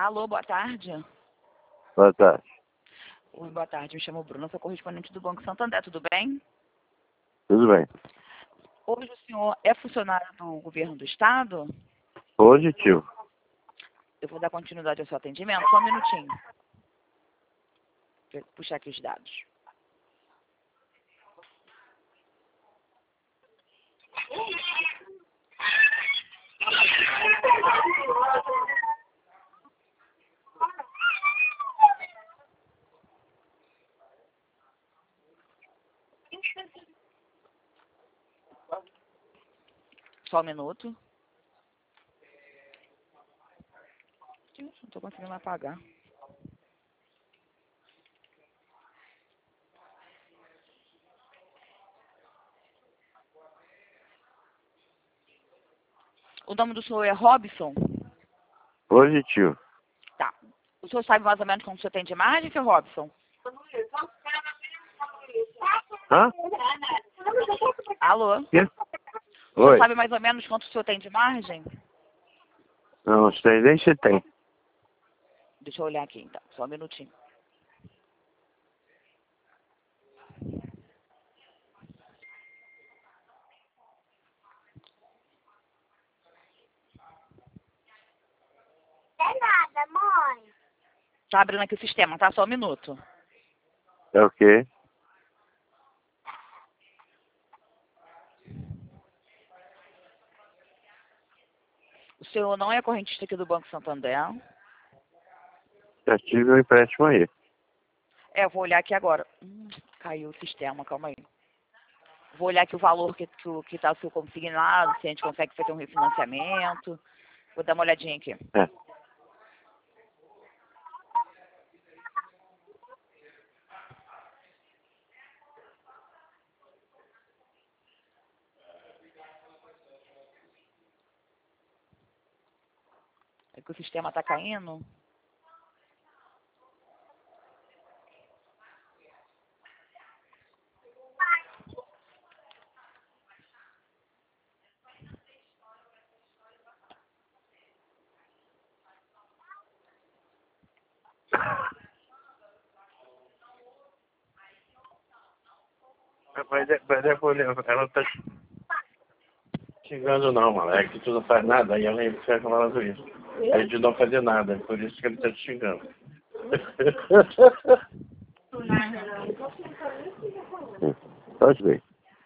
Alô, boa tarde. Boa tarde. Oi, boa tarde. Me chamo Bruna, sou correspondente do Banco Santander, tudo bem? Tudo bem. Hoje o senhor é funcionário do governo do estado? Positivo. Eu vou dar continuidade ao seu atendimento, só um minutinho. Deixa eu puxar aqui os dados. Só um minuto. Não estou conseguindo apagar. O nome do senhor é Robson? Positivo. Tá. O senhor sabe mais ou menos como o senhor tem de imagem, seu Robson? Hã? Alô? Quê? O senhor Oi. sabe mais ou menos quanto o senhor tem de margem? Não sei nem se tem. Deixa eu olhar aqui então, só um minutinho. É nada, mãe. Tá abrindo aqui o sistema, tá? Só um minuto. É o quê? O senhor não é correntista aqui do Banco Santander? Já tive um empréstimo aí. É, eu vou olhar aqui agora. Caiu o sistema, calma aí. Vou olhar aqui o valor que tá o seu consignado, se a gente consegue fazer um refinanciamento. Vou dar uma olhadinha aqui. É. É que o sistema tá caindo. Mas depois ela não tá xingando não, mano. É que tu não faz nada, aí ela fica falando isso. A gente não fazer nada, por isso que ele tá te xingando. Pode bem.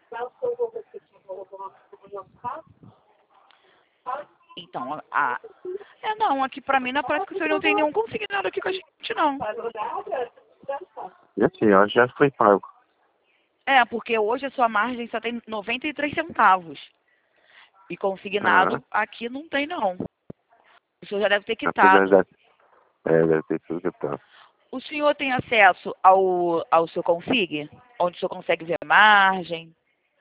Então, não, aqui pra mim não parece que o senhor não tem nenhum consignado aqui com a gente, não. E assim, ela já foi pago. É, porque hoje a sua margem só tem 93 centavos. E consignado aqui não tem, não. O senhor já deve ter quitado. Deve ter tudo que tá. O senhor tem acesso ao seu Config? Onde o senhor consegue ver margem?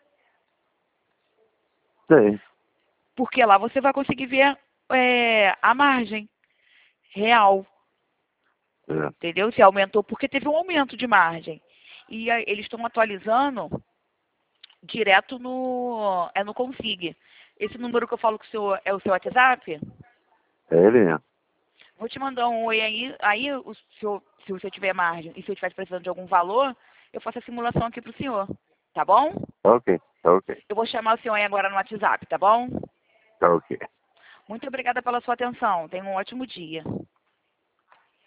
Tem. Porque lá você vai conseguir ver a margem real. É. Entendeu? Se aumentou, porque teve um aumento de margem. E aí, eles estão atualizando direto no Config. Esse número que eu falo que o senhor é o seu WhatsApp? É ele mesmo. Vou te mandar um oi aí. Aí, se você tiver margem e se eu estiver precisando de algum valor, eu faço a simulação aqui para o senhor. Tá bom? Tá ok, tá ok. Eu vou chamar o senhor aí agora no WhatsApp, tá bom? Tá ok. Muito obrigada pela sua atenção. Tenha um ótimo dia.